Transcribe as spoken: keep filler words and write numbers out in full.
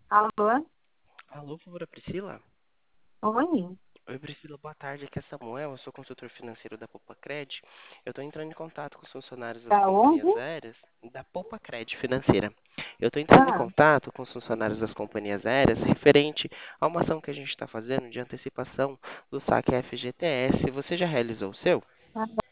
Alô? Alô, por favor, a Priscila? Oi? Oi, Priscila, boa tarde. Aqui é Samuel, eu sou consultor financeiro da Popacred. Eu estou entrando em contato com os funcionários das Da onde? companhias aéreas da Popacred Financeira. Eu estou entrando em Ah, contato com os funcionários das companhias aéreas referente a uma ação que a gente está fazendo de antecipação do saque F G T S. Você já realizou o seu?